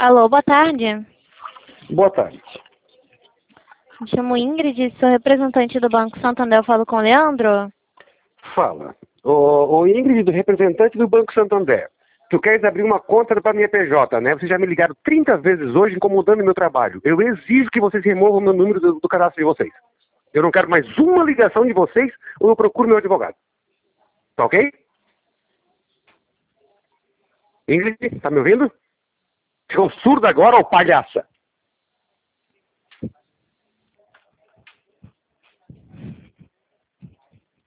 Alô, boa tarde. Boa tarde. Me chamo Ingrid, sou representante do Banco Santander. Eu falo com o Leandro? Fala. O Ingrid, do representante do Banco Santander. Tu queres abrir uma conta para minha PJ, né? Vocês já me ligaram 30 vezes hoje incomodando meu trabalho. Eu exijo que vocês removam meu número do cadastro de vocês. Eu não quero mais uma ligação de vocês ou eu procuro meu advogado. Tá ok? Ingrid, tá me ouvindo? Ficou surdo agora, ô palhaça?